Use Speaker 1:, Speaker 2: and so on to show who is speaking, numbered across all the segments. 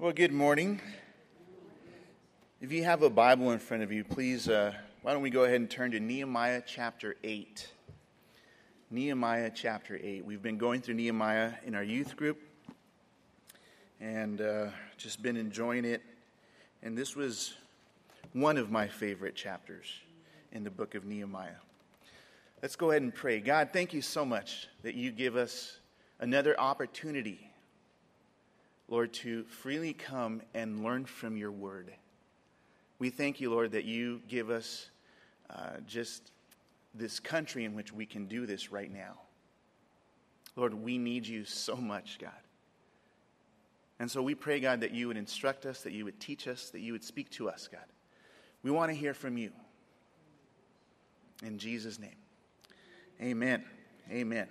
Speaker 1: Well, good morning. If you have a Bible in front of you, please, why don't we go ahead and turn to Nehemiah chapter 8. Nehemiah chapter 8. We've been going through Nehemiah in our youth group and just been enjoying it. And this was one of my favorite chapters in the book of Nehemiah. Let's go ahead and pray. God, thank you so much that you give us another opportunity, Lord, to freely come and learn from your word. We thank you, Lord, that you give us just this country in which we can do this right now. Lord, we need you so much, God. And so we pray, God, that you would instruct us, that you would teach us, that you would speak to us, God. We want to hear from you. In Jesus' name, amen. Amen.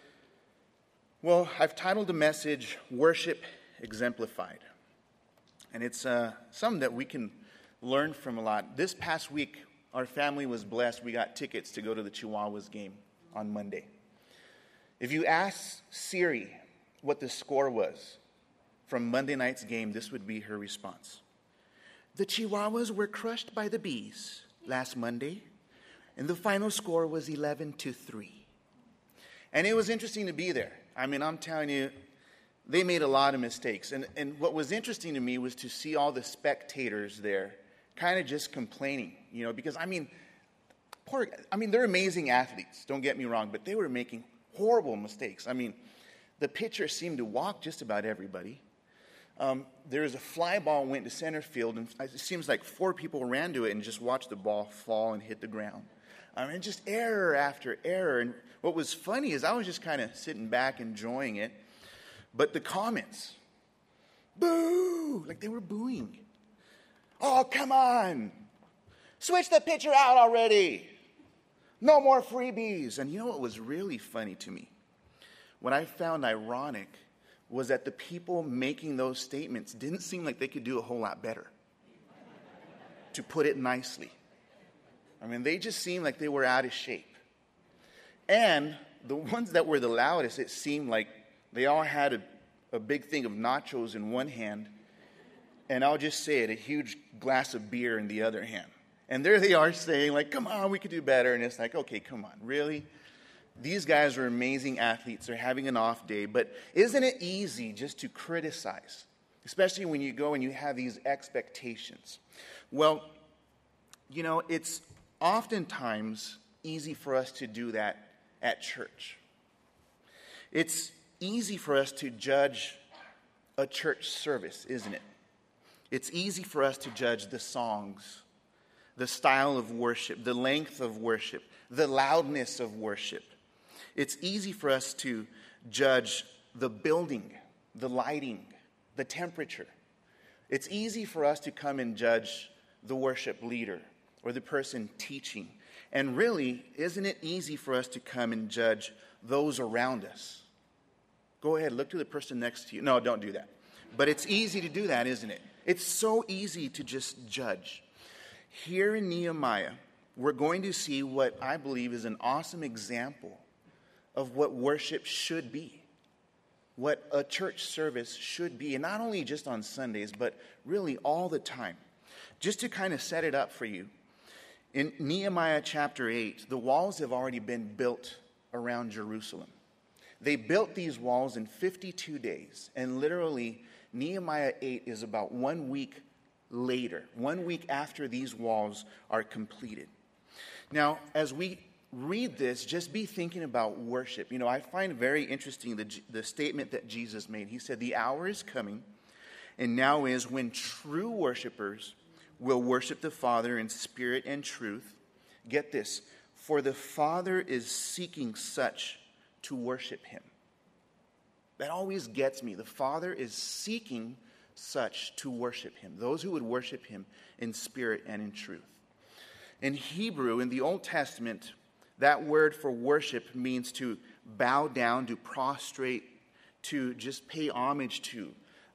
Speaker 1: Well, I've titled the message, Worship Exemplified. And it's something that we can learn from a lot. This past week, our family was blessed. We got tickets to go to the Chihuahuas game on Monday. If you ask Siri what the score was from Monday night's game, this would be her response. The Chihuahuas were crushed by the Bees last Monday, and the final score was 11-3. And it was interesting to be there. I mean, I'm telling you, they made a lot of mistakes. And what was interesting to me was to see all the spectators there kind of just complaining, because, they're amazing athletes, don't get me wrong, but they were making horrible mistakes. I mean, the pitcher seemed to walk just about everybody. There was a fly ball went to center field, and it seems like 4 people ran to it and just watched the ball fall and hit the ground. Just error after error. And what was funny is I was just kind of sitting back enjoying it. But the comments, boo, like they were booing. Oh, come on. Switch the pitcher out already. No more freebies. And you know what was really funny to me? What I found ironic was that the people making those statements didn't seem like they could do a whole lot better, to put it nicely. They just seemed like they were out of shape. And the ones that were the loudest, it seemed like they all had a big thing of nachos in one hand, and I'll just say it, a huge glass of beer in the other hand. And there they are saying, like, come on, we could do better. And it's like, okay, come on, really? These guys are amazing athletes. They're having an off day. But isn't it easy just to criticize, especially when you go and you have these expectations? Well, it's oftentimes easy for us to do that at church. It's easy for us to judge a church service, isn't it? It's easy for us to judge the songs, the style of worship, the length of worship, the loudness of worship. It's easy for us to judge the building, the lighting, the temperature. It's easy for us to come and judge the worship leader or the person teaching. And really, isn't it easy for us to come and judge those around us? Go ahead, look to the person next to you. No, don't do that. But it's easy to do that, isn't it? It's so easy to just judge. Here in Nehemiah, we're going to see what I believe is an awesome example of what worship should be, what a church service should be, and not only just on Sundays, but really all the time. Just to kind of set it up for you, in Nehemiah chapter 8, the walls have already been built around Jerusalem. They built these walls in 52 days, and literally Nehemiah 8 is about 1 week later, 1 week after these walls are completed. Now, as we read this, just be thinking about worship. I find very interesting the statement that Jesus made. He said, the hour is coming, and now is when true worshipers will worship the Father in spirit and truth. Get this, for the Father is seeking such to worship him. That always gets me. The Father is seeking such to worship him. Those who would worship him in spirit and in truth. In Hebrew, in the Old Testament, that word for worship means to bow down, to prostrate, to just pay homage to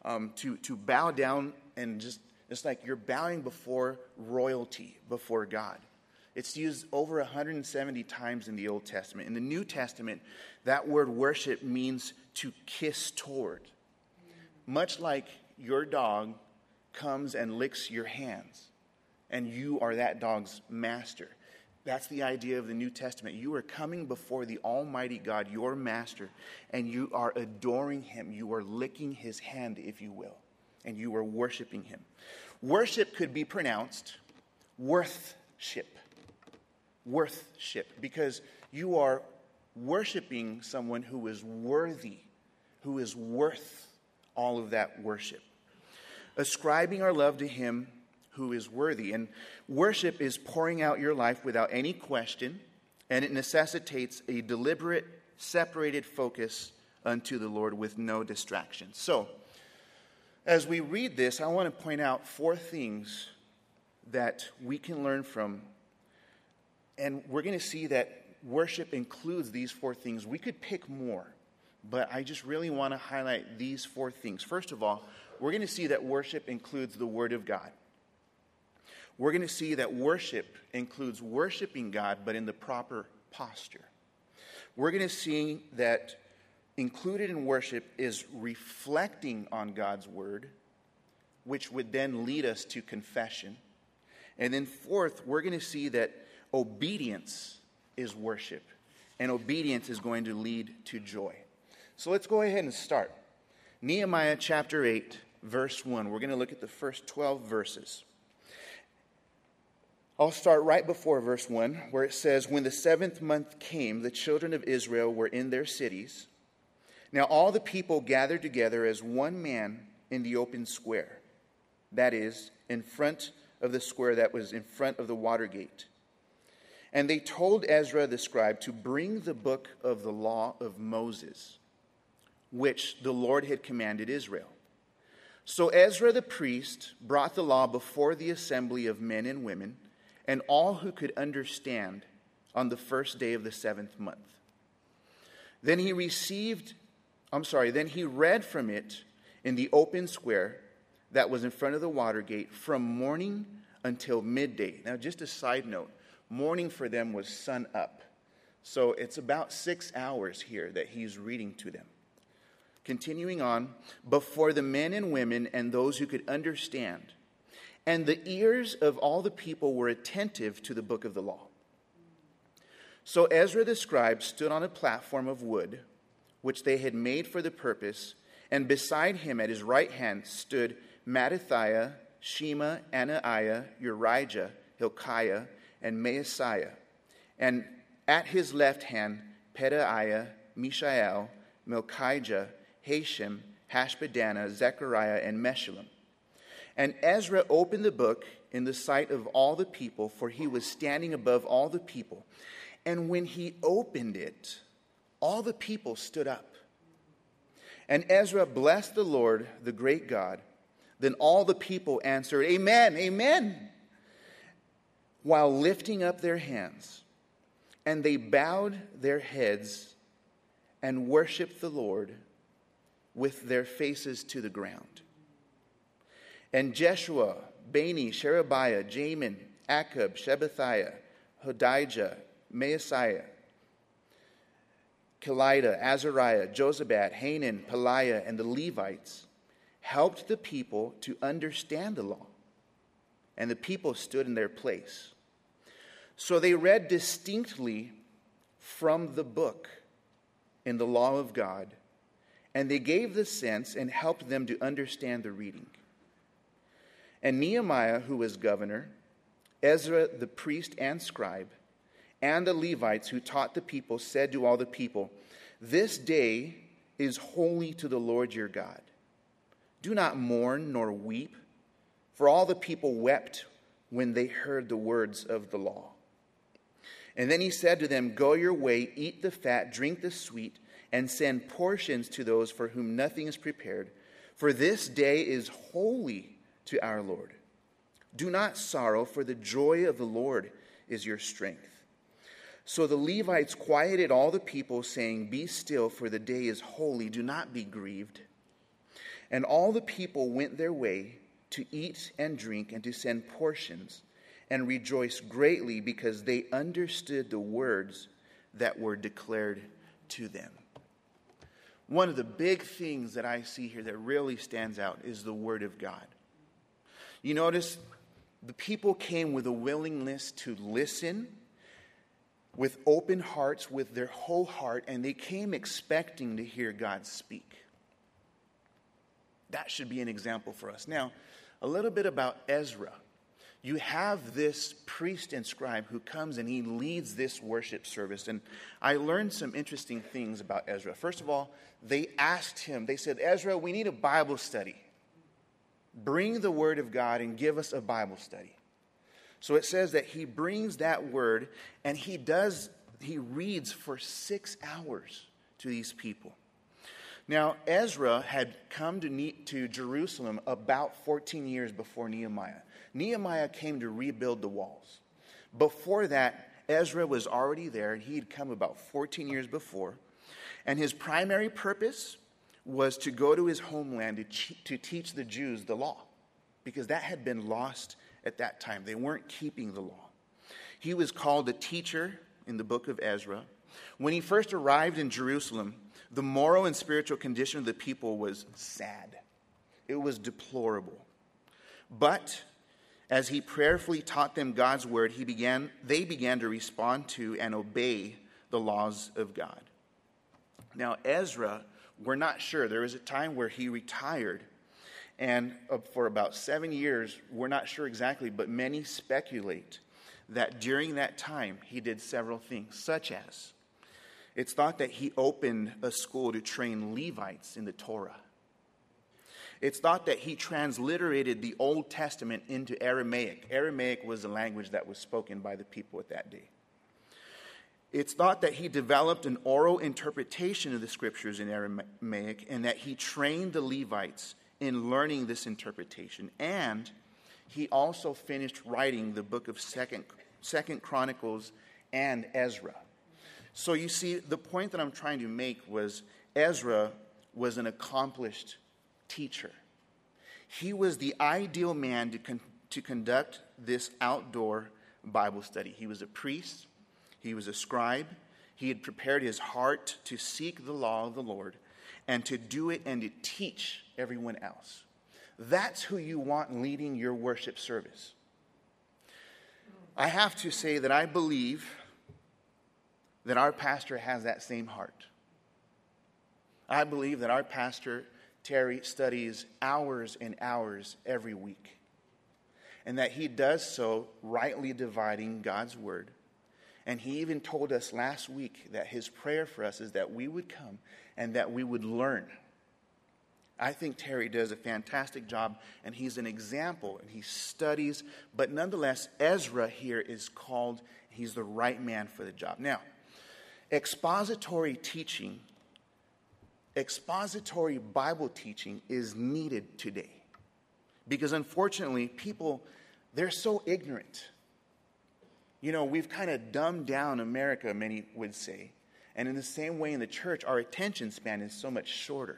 Speaker 1: bow down and just, it's like you're bowing before royalty, before God. It's used over 170 times in the Old Testament. In the New Testament, that word worship means to kiss toward. Much like your dog comes and licks your hands, and you are that dog's master. That's the idea of the New Testament. You are coming before the Almighty God, your master, and you are adoring him. You are licking his hand, if you will, and you are worshiping him. Worship could be pronounced worthship. Worthship, because you are worshiping someone who is worthy, who is worth all of that worship. Ascribing our love to him who is worthy. And worship is pouring out your life without any question, and it necessitates a deliberate, separated focus unto the Lord with no distractions. So, as we read this, I want to point out 4 things that we can learn from. And we're going to see that worship includes these 4 things. We could pick more, but I just really want to highlight these 4 things. First of all, we're going to see that worship includes the Word of God. We're going to see that worship includes worshiping God, but in the proper posture. We're going to see that included in worship is reflecting on God's Word, which would then lead us to confession. And then fourth, we're going to see that obedience is worship, and obedience is going to lead to joy. So let's go ahead and start. Nehemiah chapter 8, verse 1. We're going to look at the first 12 verses. I'll start right before verse 1, where it says, "When the 7th month came, the children of Israel were in their cities. Now all the people gathered together as one man in the open square, that is, in front of the square that was in front of the water gate. And they told Ezra the scribe to bring the book of the law of Moses, which the Lord had commanded Israel. So Ezra the priest brought the law before the assembly of men and women, and all who could understand, on the first day of the 7th month. Then he read from it in the open square that was in front of the water gate from morning until midday." Now, just a side note, morning for them was sun up. So it's about 6 hours here that he's reading to them. Continuing on, "Before the men and women and those who could understand. And the ears of all the people were attentive to the book of the law. So Ezra the scribe stood on a platform of wood, which they had made for the purpose, and beside him at his right hand stood Mattithiah, Shema, Anaiah, Urijah, Hilkiah, and Maaseiah. And at his left hand, Pedaiah, Mishael, Malchijah, Hashem, Hashbaddanah, Zechariah, and Meshullam. And Ezra opened the book in the sight of all the people, for he was standing above all the people. And when he opened it, all the people stood up. And Ezra blessed the Lord, the great God. Then all the people answered, 'Amen, amen,' while lifting up their hands. And they bowed their heads and worshiped the Lord with their faces to the ground. And Jeshua, Bani, Sherebiah, Jamin, Akub, Shebathiah, Hodijah, Maaseiah, Kelida, Azariah, Jozabad, Hanan, Peliah, and the Levites helped the people to understand the law, and the people stood in their place. So they read distinctly from the book in the law of God, and they gave the sense and helped them to understand the reading. And Nehemiah, who was governor, Ezra the priest and scribe, and the Levites who taught the people, said to all the people, 'This day is holy to the Lord your God. Do not mourn nor weep,' for all the people wept when they heard the words of the law. And then he said to them, 'Go your way, eat the fat, drink the sweet, and send portions to those for whom nothing is prepared, for this day is holy to our Lord. Do not sorrow, for the joy of the Lord is your strength.' So the Levites quieted all the people, saying, 'Be still, for the day is holy. Do not be grieved.' And all the people went their way to eat and drink and to send portions, and rejoice greatly because they understood the words that were declared to them." one of the big things that I see here that really stands out is the Word of God. You notice the people came with a willingness to listen, with open hearts, with their whole heart, and they came expecting to hear God speak. That should be an example for us. Now, a little bit about Ezra. You have this priest and scribe who comes and he leads this worship service. And I learned some interesting things about Ezra. First of all, they asked him, they said, Ezra, we need a Bible study. Bring the Word of God and give us a Bible study. So it says that he brings that word and he reads for 6 hours to these people. Now, Ezra had come to Jerusalem about 14 years before Nehemiah. Nehemiah came to rebuild the walls. Before that, Ezra was already there. He had come about 14 years before. And his primary purpose was to go to his homeland to teach the Jews the law, because that had been lost at that time. They weren't keeping the law. He was called a teacher in the book of Ezra. When he first arrived in Jerusalem, the moral and spiritual condition of the people was sad. It was deplorable. But as he prayerfully taught them God's word, they began to respond to and obey the laws of God. Now, Ezra, we're not sure. There was a time where he retired, and for about 7 years, we're not sure exactly, but many speculate that during that time he did several things, such as it's thought that he opened a school to train Levites in the Torah. It's thought that he transliterated the Old Testament into Aramaic. Aramaic was the language that was spoken by the people at that day. It's thought that he developed an oral interpretation of the scriptures in Aramaic and that he trained the Levites in learning this interpretation. And he also finished writing the book of Second Chronicles and Ezra. So you see, the point that I'm trying to make was Ezra was an accomplished teacher. He was the ideal man to conduct this outdoor Bible study. He was a priest. He was a scribe. He had prepared his heart to seek the law of the Lord and to do it and to teach everyone else. That's who you want leading your worship service. I have to say that I believe that our pastor has that same heart. I believe that our pastor, Terry, studies hours and hours every week, and that he does so rightly dividing God's word. And he even told us last week that his prayer for us is that we would come and that we would learn. I think Terry does a fantastic job, and he's an example, and he studies. But nonetheless, Ezra here is called, he's the right man for the job. Now, expository Bible teaching is needed today. Because unfortunately, people, they're so ignorant. You know, we've kind of dumbed down America, many would say. And in the same way in the church, our attention span is so much shorter.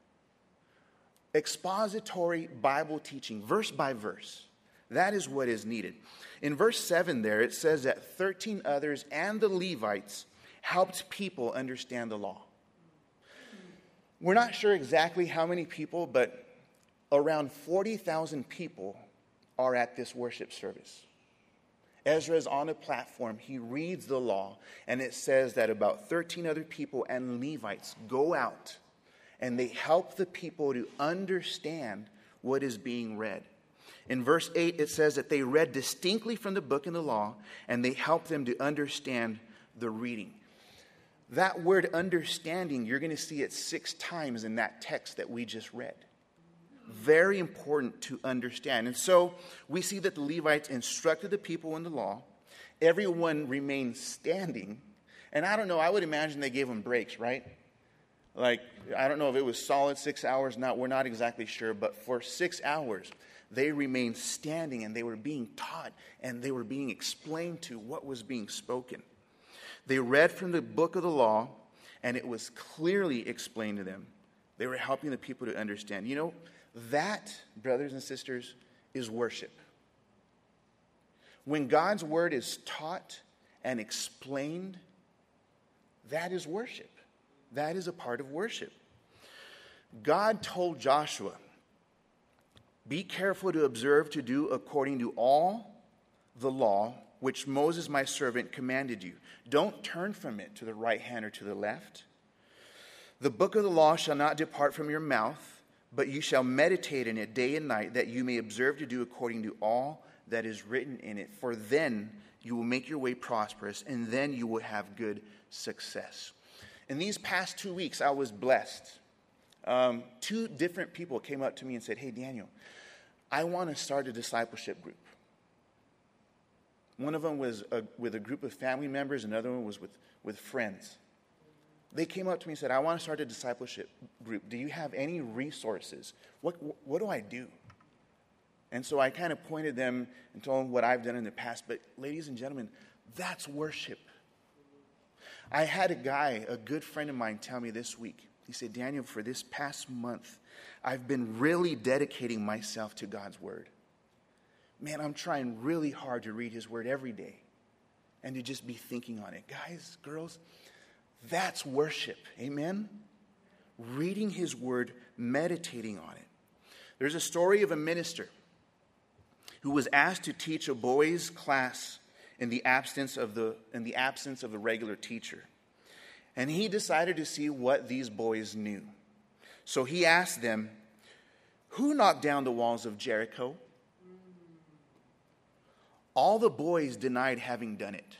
Speaker 1: Expository Bible teaching, verse by verse, that is what is needed. In verse 7 there, it says that 13 others and the Levites helped people understand the law. We're not sure exactly how many people, but around 40,000 people are at this worship service. Ezra is on a platform. He reads the law, and it says that about 13 other people and Levites go out, and they help the people to understand what is being read. In verse 8, it says that they read distinctly from the book and the law, and they help them to understand the reading. That word understanding, you're going to see it 6 times in that text that we just read. Very important to understand. And so we see that the Levites instructed the people in the law. Everyone remained standing. And I don't know, I would imagine they gave them breaks, right? Like, I don't know if it was solid 6 hours. We're not exactly sure. But for 6 hours, they remained standing and they were being taught and they were being explained to what was being spoken. They read from the book of the law and it was clearly explained to them. They were helping the people to understand. You know, that, brothers and sisters, is worship. When God's word is taught and explained, that is worship. That is a part of worship. God told Joshua, be careful to observe to do according to all the law which Moses my servant commanded you. Don't turn from it to the right hand or to the left. The book of the law shall not depart from your mouth, but you shall meditate in it day and night, that you may observe to do according to all that is written in it. For then you will make your way prosperous, and then you will have good success. In these past 2 weeks, I was blessed. 2 different people came up to me and said, hey, Daniel, I want to start a discipleship group. One of them was with a group of family members, another one was with friends. They came up to me and said, I want to start a discipleship group. Do you have any resources? What do I do? And so I kind of pointed them and told them what I've done in the past. But ladies and gentlemen, that's worship. I had a good friend of mine, tell me this week. He said, Daniel, for this past month, I've been really dedicating myself to God's word. Man, I'm trying really hard to read his word every day and to just be thinking on it. Guys, girls, that's worship. Amen? Reading his word, meditating on it. There's a story of a minister who was asked to teach a boys' class in the absence of the regular teacher. And he decided to see what these boys knew. So he asked them, who knocked down the walls of Jericho? All the boys denied having done it.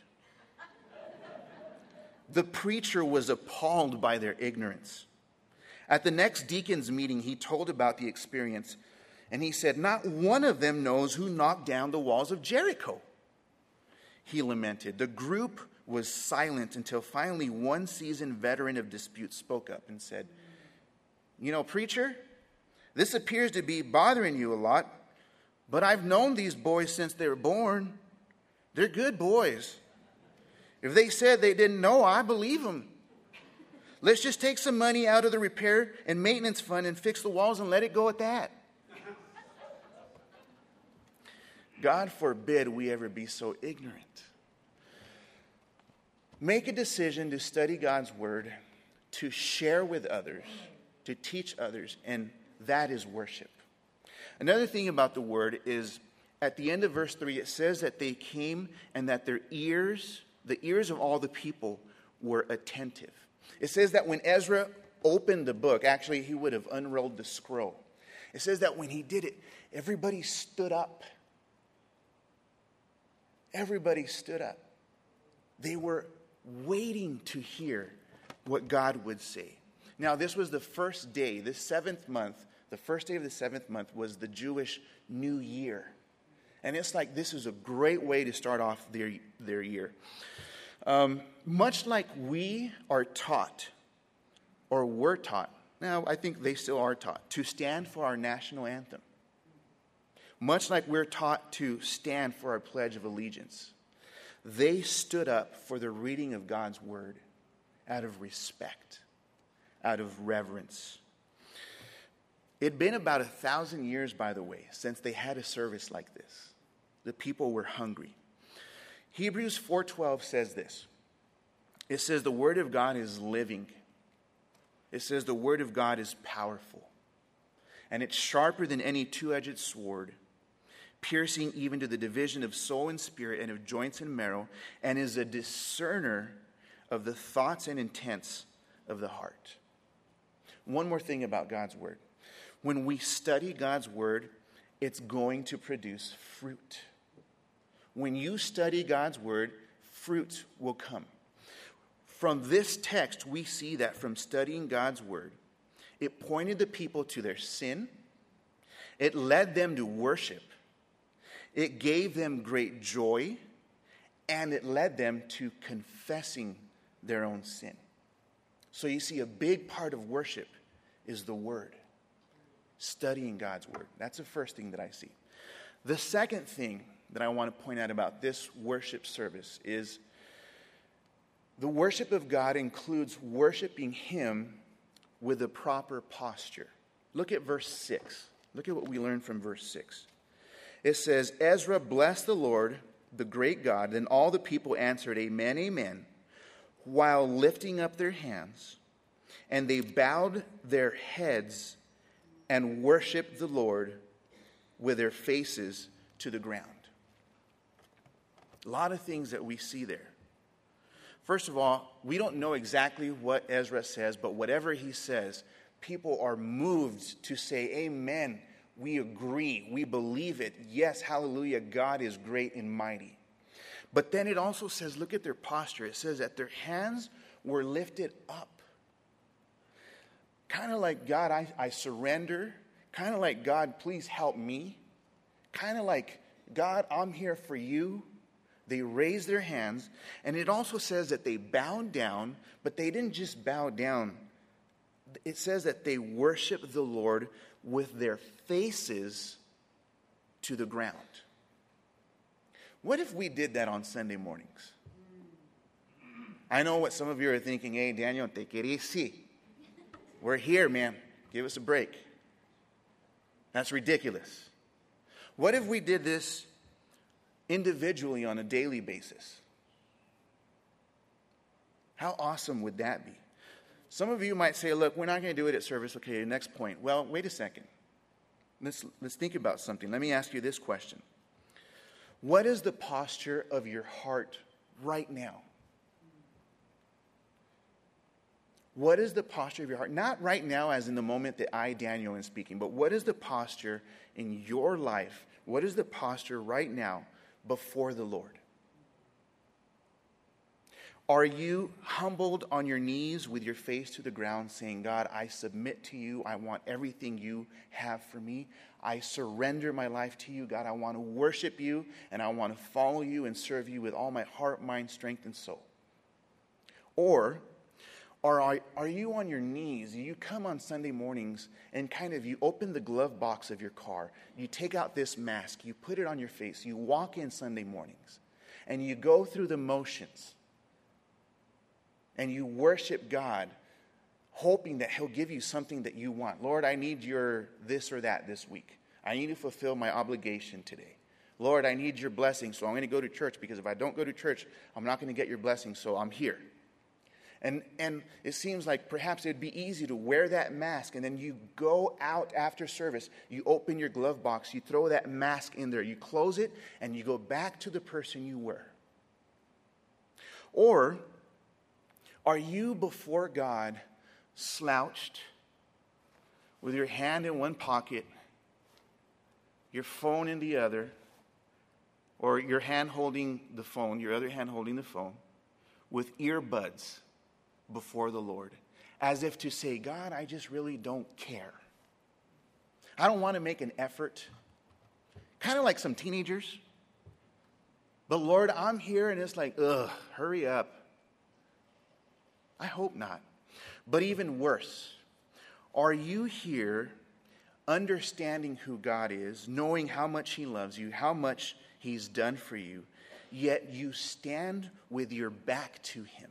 Speaker 1: The preacher was appalled by their ignorance. At the next deacons meeting, he told about the experience, and he said, not one of them knows who knocked down the walls of Jericho. He lamented. The group was silent until finally one seasoned veteran of dispute spoke up and said, you know, preacher, this appears to be bothering you a lot, but I've known these boys since they were born. They're good boys. If they said they didn't know, I believe them. Let's just take some money out of the repair and maintenance fund and fix the walls and let it go at that. God forbid we ever be so ignorant. Make a decision to study God's word, to share with others, to teach others, and that is worship. Another thing about the word is at the end of verse 3, it says that they came and that their ears, the ears of all the people, were attentive. It says that when Ezra opened the book, actually he would have unrolled the scroll. It says that when he did it, everybody stood up. Everybody stood up. They were waiting to hear what God would say. Now, this was the first day, the 7th month. The first day of the 7th month was the Jewish New Year. And it's like this is a great way to start off their year. Much like we are taught, or were taught, now I think they still are taught, to stand for our national anthem. Much like we're taught to stand for our Pledge of Allegiance. They stood up for the reading of God's word out of respect, out of reverence. It'd been about 1,000 years, by the way, since they had a service like this. The people were hungry. Hebrews 4:12 says this. It says the word of God is living. It says the word of God is powerful. And it's sharper than any two-edged sword, piercing even to the division of soul and spirit and of joints and marrow, and is a discerner of the thoughts and intents of the heart. One more thing about God's word. When we study God's word, it's going to produce fruit. When you study God's word, fruit will come. From this text, we see that from studying God's word, it pointed the people to their sin. It led them to worship. It gave them great joy. And it led them to confessing their own sin. So you see, a big part of worship is the word. Studying God's word. That's the first thing that I see. The second thing that I want to point out about this worship service is the worship of God includes worshiping him with a proper posture. Look at verse 6. Look at what we learn from verse 6. It says, Ezra blessed the Lord, the great God. Then all the people answered, Amen, amen, while lifting up their hands. and they bowed their heads and worshiped the Lord with their faces to the ground. A lot of things that we see there. First of all, we don't know exactly what Ezra says, but whatever he says, people are moved to say, amen, we agree, we believe it. Yes, hallelujah, God is great and mighty. But then it also says, look at their posture. It says that their hands were lifted up. Kind of like, God, I surrender. Kind of like, God, please help me. Kind of like, God, I'm here for you. They raised their hands. And it also says that they bowed down, but they didn't just bow down. It says that they worshiped the Lord with their faces to the ground. What if we did that on Sunday mornings? I know what some of you are thinking. Hey, Daniel, take it easy. We're here, man. Give us a break. That's ridiculous. What if we did this individually on a daily basis? How awesome would that be? Some of you might say, look, we're not going to do it at service. Okay, next point. Well, wait a second. Let's think about something. Let me ask you this question. What is the posture of your heart right now? What is the posture of your heart? Not right now as in the moment that I, Daniel, am speaking, but what is the posture in your life? What is the posture right now before the Lord? Are you humbled on your knees with your face to the ground saying, God, I submit to you. I want everything you have for me. I surrender my life to you. God, I want to worship you and I want to follow you and serve you with all my heart, mind, strength, and soul. Or are you on your knees? You come on Sunday mornings and you open the glove box of your car. You take out this mask. You put it on your face. You walk in Sunday mornings and you go through the motions. And you worship God, hoping that He'll give you something that you want. Lord, I need your this or that this week. I need to fulfill my obligation today. Lord, I need your blessing, so I'm going to go to church, because if I don't go to church, I'm not going to get your blessing, so I'm here. And it seems like perhaps it'd be easy to wear that mask, and then you go out after service, you open your glove box, you throw that mask in there, you close it, and you go back to the person you were. Or are you before God slouched with your hand in one pocket, your phone in the other, or your hand holding the phone, your other hand holding the phone, with earbuds before the Lord, as if to say, God, I just really don't care. I don't want to make an effort. Kind of like some teenagers. But Lord, I'm here and it's like, hurry up. I hope not. But even worse, are you here understanding who God is, knowing how much He loves you, how much He's done for you, yet you stand with your back to Him,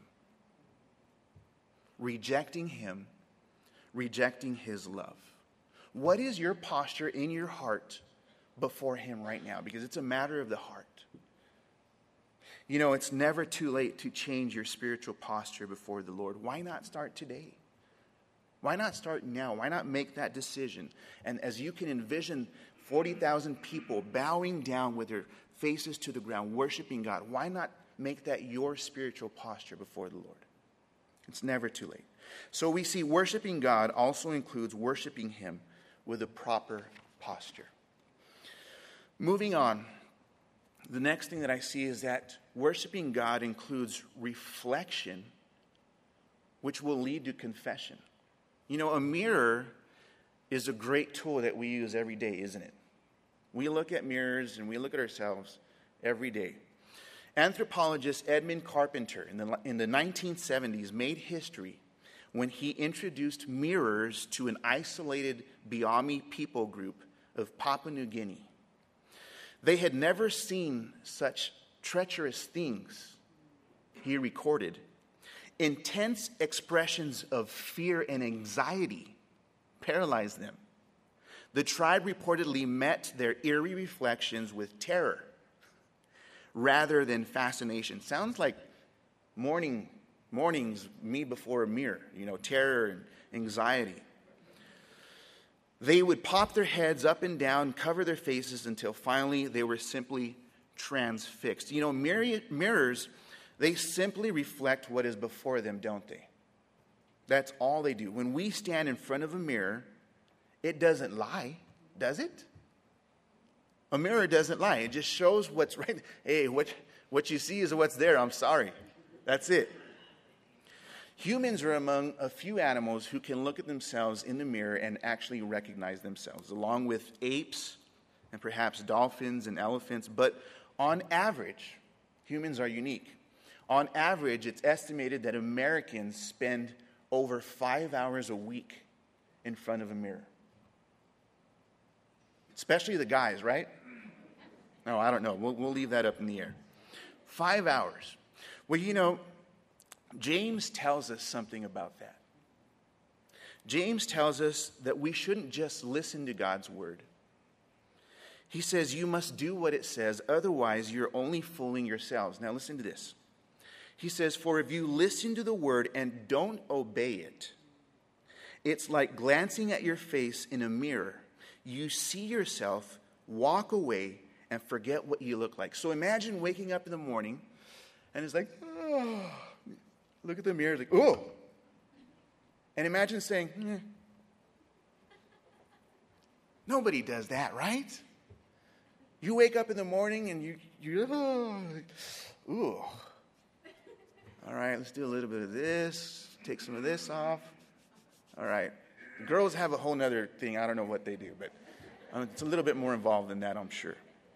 Speaker 1: rejecting Him, rejecting His love? What is your posture in your heart before Him right now? Because it's a matter of the heart. You know, it's never too late to change your spiritual posture before the Lord. Why not start today? Why not start now? Why not make that decision? And as you can envision 40,000 people bowing down with their faces to the ground, worshiping God, why not make that your spiritual posture before the Lord? It's never too late. So we see worshiping God also includes worshiping Him with a proper posture. Moving on. The next thing that I see is that worshiping God includes reflection, which will lead to confession. You know, a mirror is a great tool that we use every day, isn't it? We look at mirrors and we look at ourselves every day. Anthropologist Edmund Carpenter in the 1970s made history when he introduced mirrors to an isolated Biami people group of Papua New Guinea. They had never seen such treacherous things, he recorded. Intense expressions of fear and anxiety paralyzed them. The tribe reportedly met their eerie reflections with terror rather than fascination. Sounds like morning Mornings, me before a mirror, terror and anxiety. They would pop their heads up and down, cover their faces until finally they were simply transfixed. Mirrors, they simply reflect what is before them, don't they? That's all they do. When we stand in front of a mirror, it doesn't lie, does it? A mirror doesn't lie. It just shows what's right. Hey, what you see is what's there. I'm sorry. That's it. Humans are among a few animals who can look at themselves in the mirror and actually recognize themselves, along with apes and perhaps dolphins and elephants. But on average, humans are unique. On average, it's estimated that Americans spend over 5 hours a week in front of a mirror. Especially the guys, right? No, I don't know. We'll leave that up in the air. 5 hours. Well, James tells us something about that. James tells us that we shouldn't just listen to God's word. He says you must do what it says, otherwise you're only fooling yourselves. Now listen to this. He says, for if you listen to the word and don't obey it, it's like glancing at your face in a mirror. You see yourself, walk away, and forget what you look like. So imagine waking up in the morning, and it's like, oh, look at the mirror, like, oh. And imagine saying, Nobody does that, right? You wake up in the morning and you're ooh. All right, let's do a little bit of this. Take some of this off. All right. The girls have a whole nother thing. I don't know what they do, but it's a little bit more involved than that, I'm sure.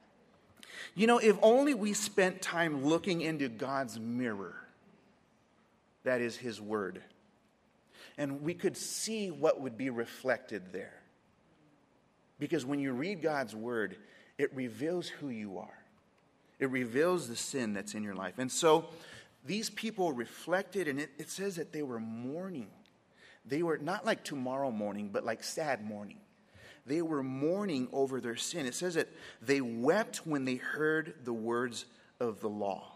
Speaker 1: If only we spent time looking into God's mirror, that is his word, and we could see what would be reflected there. Because when you read God's word, it reveals who you are. It reveals the sin that's in your life. And so these people reflected, and it says that they were mourning. They were not like tomorrow morning, but like sad mourning. They were mourning over their sin. It says that they wept when they heard the words of the law.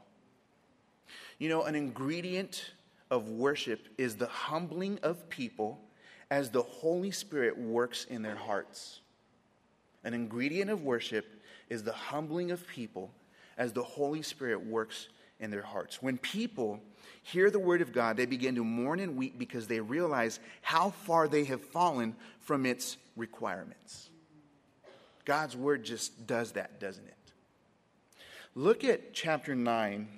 Speaker 1: An ingredient of worship is the humbling of people as the Holy Spirit works in their hearts. An ingredient of worship is the humbling of people as the Holy Spirit works in their hearts. When people hear the word of God, they begin to mourn and weep because they realize how far they have fallen from its requirements. God's word just does that, doesn't it? Look at chapter 9,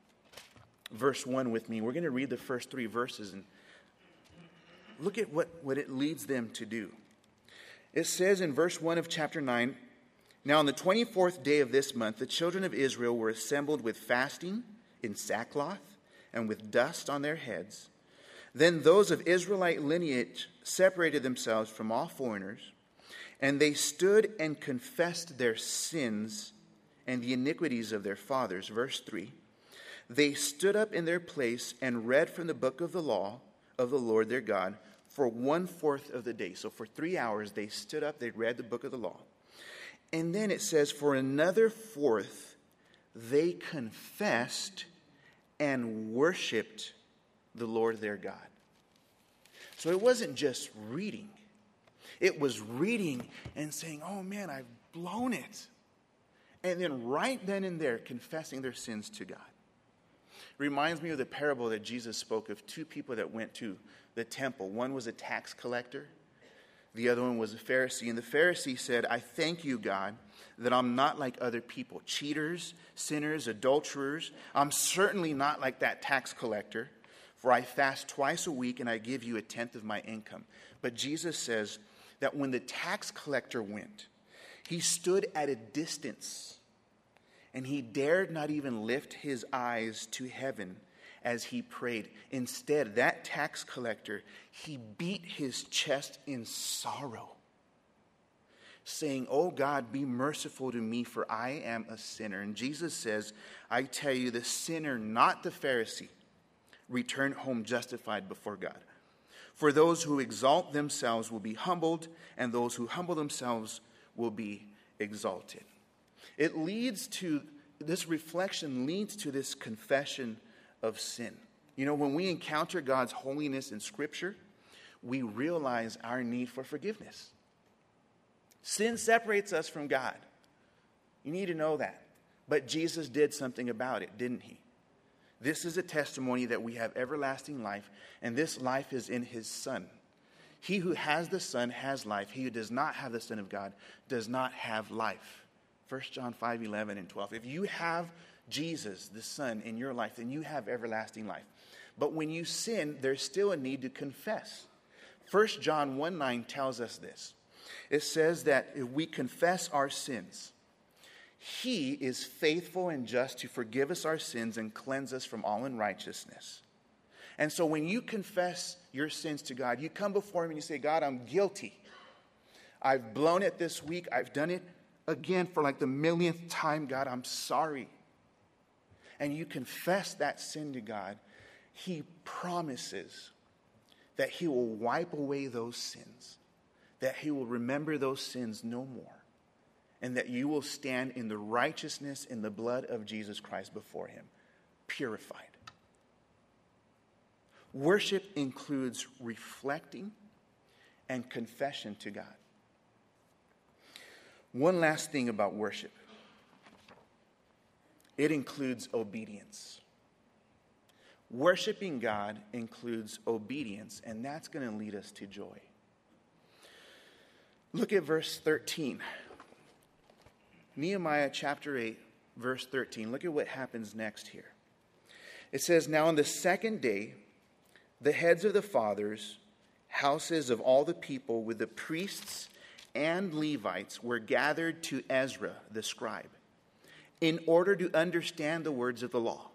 Speaker 1: verse 1 with me. We're going to read the first 3 verses and look at what it leads them to do. It says in verse 1 of chapter 9, now on the 24th day of this month, the children of Israel were assembled with fasting in sackcloth and with dust on their heads. Then those of Israelite lineage separated themselves from all foreigners, and they stood and confessed their sins and the iniquities of their fathers. Verse 3, they stood up in their place and read from the book of the law of the Lord their God for 1/4 of the day. So for 3 hours they stood up, they read the book of the law. And then it says for another 1/4 they confessed and worshiped the Lord their God. So it wasn't just reading. It was reading and saying, oh man, I've blown it. And then right then and there, confessing their sins to God. Reminds me of the parable that Jesus spoke of 2 people that went to the temple. One was a tax collector. The other one was a Pharisee. And the Pharisee said, I thank you, God, that I'm not like other people. Cheaters, sinners, adulterers. I'm certainly not like that tax collector. For I fast twice a week and I give you 1/10 of my income. But Jesus says that when the tax collector went, he stood at a distance and he dared not even lift his eyes to heaven as he prayed. Instead, that tax collector, he beat his chest in sorrow, saying, oh God, be merciful to me, for I am a sinner. And Jesus says, I tell you, the sinner, not the Pharisee, returned home justified before God. For those who exalt themselves will be humbled, and those who humble themselves will be exalted. This reflection leads to this confession of sin. You know, when we encounter God's holiness in Scripture, we realize our need for forgiveness. Sin separates us from God. You need to know that. But Jesus did something about it, didn't he? This is a testimony that we have everlasting life, and this life is in his Son. He who has the Son has life. He who does not have the Son of God does not have life. 1 John 5:11 and 12. If you have Jesus, the Son, in your life, then you have everlasting life. But when you sin, there's still a need to confess. 1 John 1:9 tells us this. It says that if we confess our sins, he is faithful and just to forgive us our sins and cleanse us from all unrighteousness. And so when you confess your sins to God, you come before him and you say, God, I'm guilty. I've blown it this week. I've done it again for like the millionth time. God, I'm sorry. And you confess that sin to God. He promises that he will wipe away those sins, that he will remember those sins no more, and that you will stand in the righteousness in the blood of Jesus Christ before him, purified. Worship includes reflecting and confession to God. One last thing about worship. It includes obedience. Worshiping God includes obedience, and that's going to lead us to joy. Look at verse 13. Nehemiah chapter 8, verse 13. Look at what happens next here. It says, now on the second day, the heads of the fathers, houses of all the people with the priests and Levites were gathered to Ezra the scribe in order to understand the words of the law.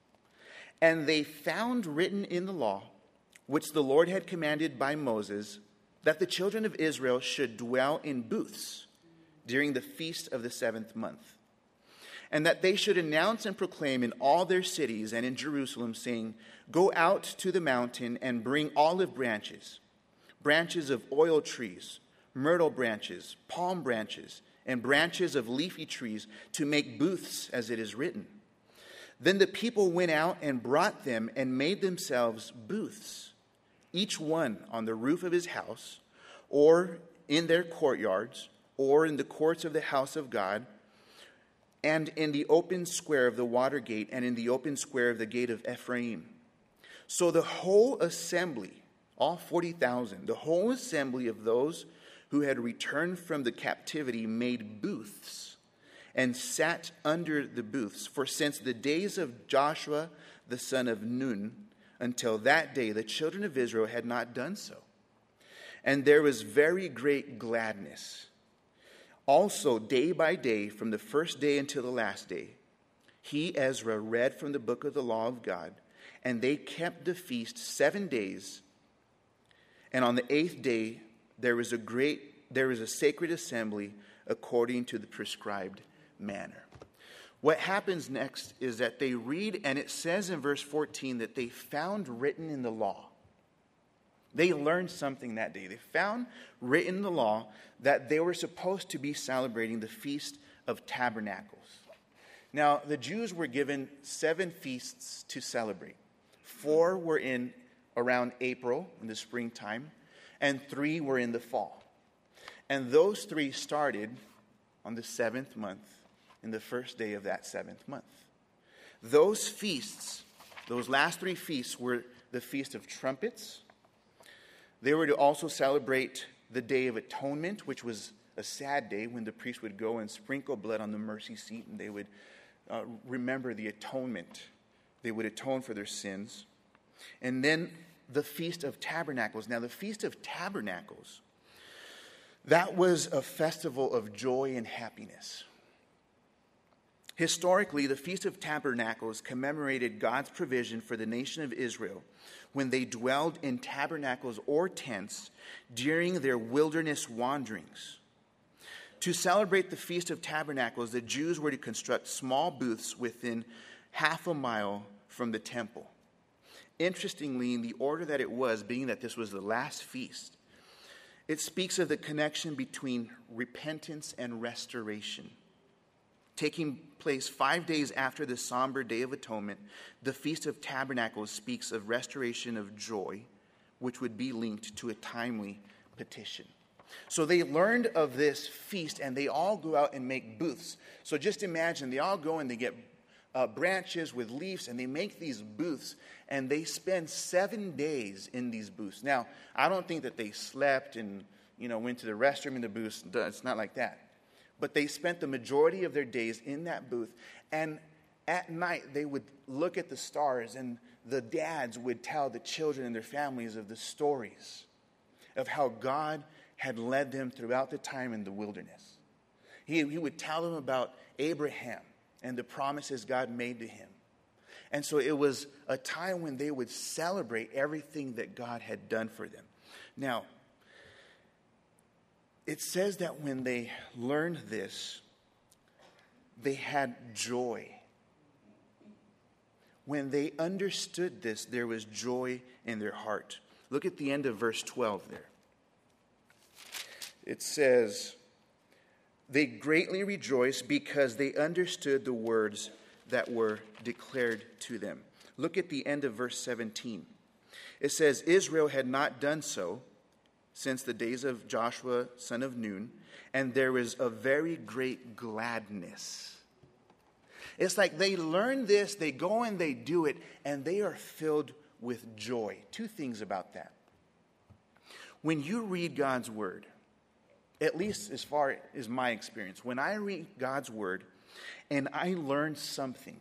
Speaker 1: And they found written in the law, which the Lord had commanded by Moses, that the children of Israel should dwell in booths during the feast of the 7th month, and that they should announce and proclaim in all their cities and in Jerusalem, saying, go out to the mountain and bring olive branches, branches of oil trees, myrtle branches, palm branches, and branches of leafy trees to make booths, as it is written. Then the people went out and brought them and made themselves booths, each one on the roof of his house, or in their courtyards, or in the courts of the house of God, and in the open square of the water gate, and in the open square of the gate of Ephraim. So the whole assembly, all 40,000, the whole assembly of those who had returned from the captivity made booths and sat under the booths. For since the days of Joshua the son of Nun, until that day, the children of Israel had not done so. And there was very great gladness. Also, day by day, from the first day until the last day, he, Ezra, read from the book of the law of God, and they kept the feast 7 days. And on the 8th day, there was a sacred assembly according to the prescribed manner. What happens next is that they read, and it says in verse 14 that they found written in the law. They learned something that day. They found written in the law that they were supposed to be celebrating the Feast of Tabernacles. Now, the Jews were given 7 feasts to celebrate. 4 were in around April, in the springtime, and 3 were in the fall. And those 3 started on the 7th month, in the first day of that 7th month. Those feasts, those last 3 feasts, were the Feast of Trumpets. They were to also celebrate the Day of Atonement, which was a sad day when the priest would go and sprinkle blood on the mercy seat, and they would remember the atonement. They would atone for their sins. And then the Feast of Tabernacles. Now, the Feast of Tabernacles, that was a festival of joy and happiness. Historically, the Feast of Tabernacles commemorated God's provision for the nation of Israel when they dwelled in tabernacles or tents during their wilderness wanderings. To celebrate the Feast of Tabernacles, the Jews were to construct small booths within half a mile from the temple. Interestingly, in the order that it was, being that this was the last feast, it speaks of the connection between repentance and restoration. taking place 5 days after the somber Day of Atonement, the Feast of Tabernacles speaks of restoration of joy, which would be linked to a timely petition. So they learned of this feast, and they all go out and make booths. So just imagine, they all go and they get branches with leaves, and they make these booths, and they spend 7 days in these booths. Now, I don't think that they slept and went to the restroom in the booths. It's not like that. But they spent the majority of their days in that booth, and at night they would look at the stars, and the dads would tell the children and their families of the stories of how God had led them throughout the time in the wilderness. He would tell them about Abraham and the promises God made to him. And so it was a time when they would celebrate everything that God had done for them. Now, it says that when they learned this, they had joy. When they understood this, there was joy in their heart. Look at the end of verse 12 there. It says, they greatly rejoiced because they understood the words that were declared to them. Look at the end of verse 17. It says, Israel had not done so since the days of Joshua, son of Nun, and there was a very great gladness. It's like they learn this, they go and they do it, and they are filled with joy. Two things about that. When you read God's word, at least as far as my experience, when I read God's word and I learn something,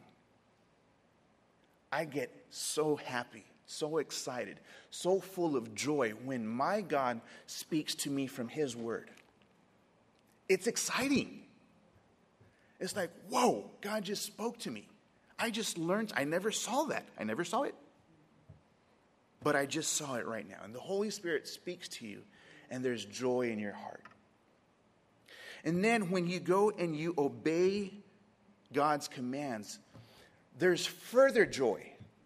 Speaker 1: I get so happy, so excited, so full of joy when my God speaks to me from his word. It's exciting. It's like, whoa, God just spoke to me. I just learned. I never saw that. I never saw it. But I just saw it right now. And the Holy Spirit speaks to you, and there's joy in your heart. And then when you go and you obey God's commands, there's further joy.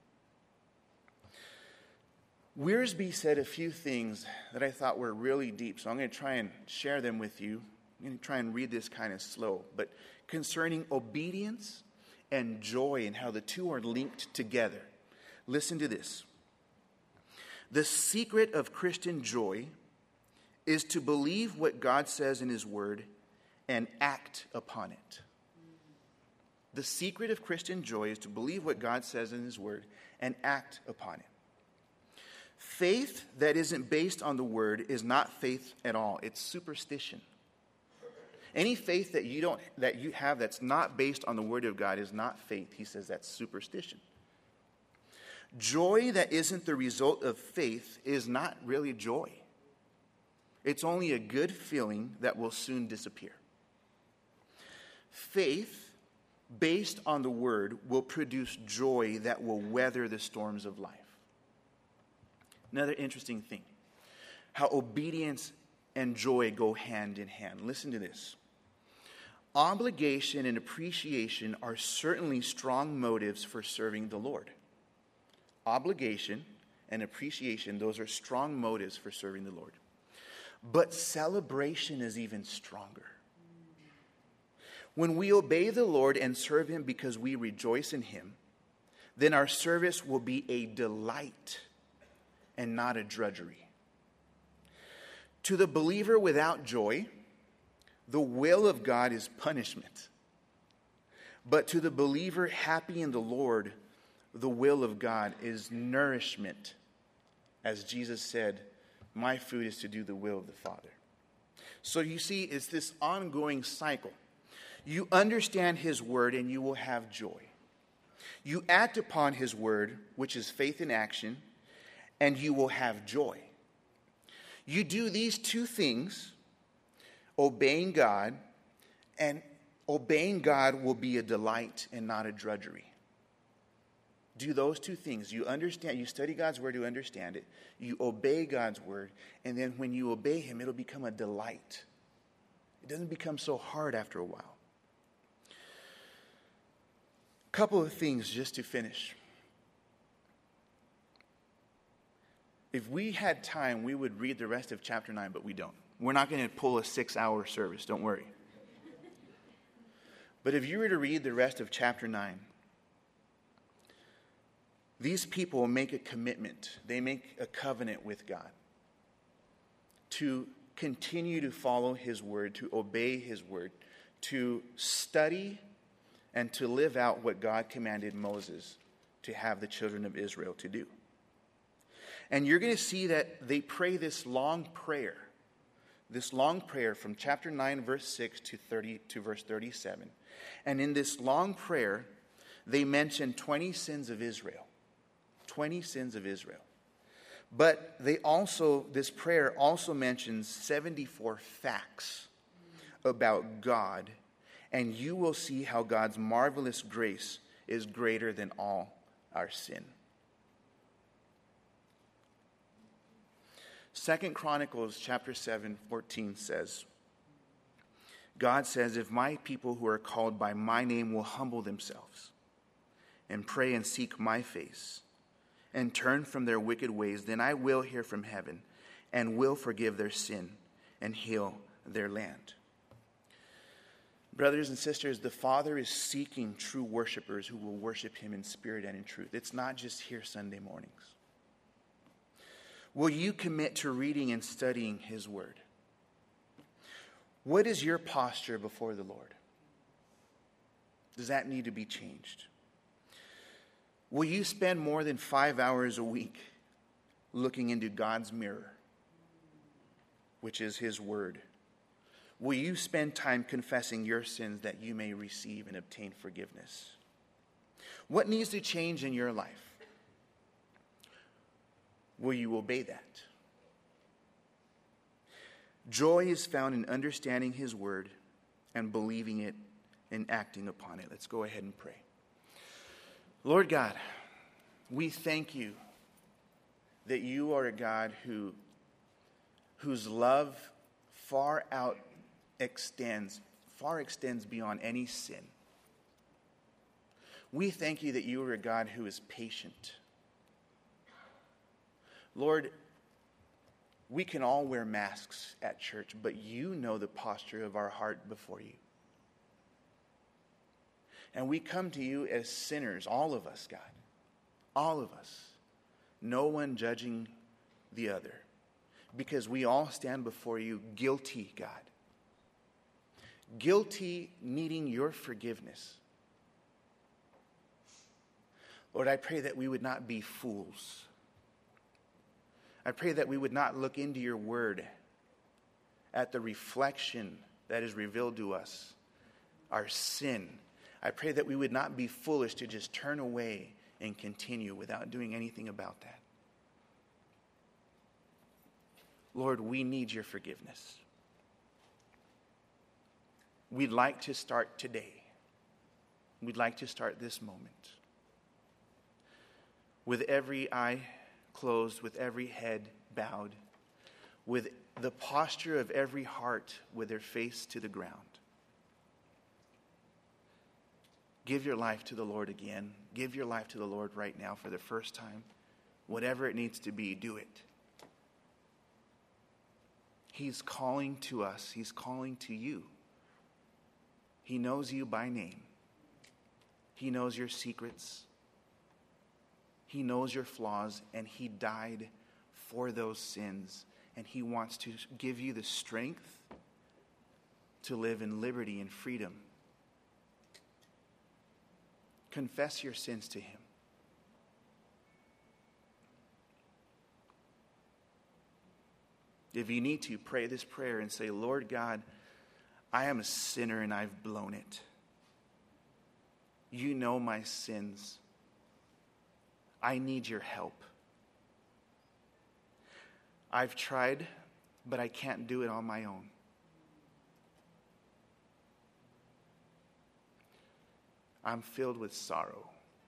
Speaker 1: Wiersbe said a few things that I thought were really deep, so I'm going to try and share them with you. I'm going to try and read this kind of slow. But concerning obedience and joy and how the two are linked together, listen to this. The secret of Christian joy is to believe what God says in his word and act upon it. The secret of Christian joy is to believe what God says in his word and act upon it. Faith that isn't based on the word is not faith at all. It's superstition. Any faith that you have that's not based on the word of God is not faith. He says that's superstition. Joy that isn't the result of faith is not really joy. It's only a good feeling that will soon disappear. Faith based on the word will produce joy that will weather the storms of life. Another interesting thing, how obedience and joy go hand in hand. Listen to this. Obligation and appreciation are certainly strong motives for serving the Lord. Obligation and appreciation, those are strong motives for serving the Lord. But celebration is even stronger. When we obey the Lord and serve him because we rejoice in him, then our service will be a delight and not a drudgery. To the believer without joy, the will of God is punishment. But to the believer happy in the Lord, the will of God is nourishment. As Jesus said, my food is to do the will of the Father. So you see, it's this ongoing cycle. You understand his word and you will have joy. You act upon his word, which is faith in action, and you will have joy. You do these two things, obeying God, and obeying God will be a delight and not a drudgery. Do those two things. You understand, you study God's word to understand it. You obey God's word, and then when you obey him, it'll become a delight. It doesn't become so hard after a while. Couple of things just to finish. If we had time, we would read the rest of chapter 9, but we don't. We're not going to pull a 6-hour service, don't worry. But if you were to read the rest of chapter 9, these people make a commitment. They make a covenant with God to continue to follow his word, to obey his word, to study and to live out what God commanded Moses to have the children of Israel to do. And you're going to see that they pray this long prayer from chapter 9, verse 6 to verse 37. And in this long prayer, they mention 20 sins of Israel. 20 sins of Israel. But this prayer also mentions 74 facts about God. And you will see how God's marvelous grace is greater than all our sin. 2 Chronicles chapter 7:14 says, God says, if my people who are called by my name will humble themselves and pray and seek my face and turn from their wicked ways, then I will hear from heaven and will forgive their sin and heal their land. Brothers and sisters, the Father is seeking true worshipers who will worship him in spirit and in truth. It's not just here Sunday mornings. Will you commit to reading and studying his word? What is your posture before the Lord? Does that need to be changed? Will you spend more than 5 hours a week looking into God's mirror, which is his word? Will you spend time confessing your sins that you may receive and obtain forgiveness? What needs to change in your life? Will you obey that? Joy is found in understanding his word and believing it and acting upon it. Let's go ahead and pray. Lord God, we thank you that you are a God whose love far extends beyond any sin. We thank you that you are a God who is patient. Lord, we can all wear masks at church, but you know the posture of our heart before you. And we come to you as sinners, all of us, God. All of us. No one judging the other. Because we all stand before you guilty, God. Guilty, needing your forgiveness. Lord, I pray that we would not be fools. I pray that we would not look into your word at the reflection that is revealed to us, our sin. I pray that we would not be foolish to just turn away and continue without doing anything about that. Lord, we need your forgiveness. We'd like to start today. We'd like to start this moment. With every eye closed, with every head bowed, with the posture of every heart with their face to the ground. Give your life to the Lord again. Give your life to the Lord right now for the first time. Whatever it needs to be, do it. He's calling to us. He's calling to you. He knows you by name. He knows your secrets. He knows your flaws, and he died for those sins. And he wants to give you the strength to live in liberty and freedom. Confess your sins to him. If you need to, pray this prayer and say, Lord God, I am a sinner and I've blown it. You know my sins. I need your help. I've tried, but I can't do it on my own. I'm filled with sorrow.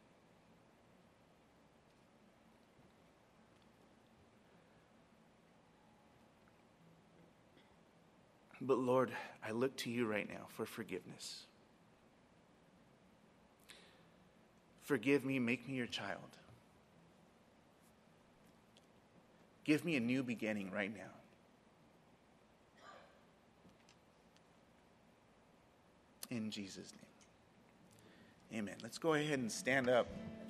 Speaker 1: But Lord, I look to you right now for forgiveness. Forgive me, make me your child. Give me a new beginning right now. In Jesus' name. Amen. Let's go ahead and stand up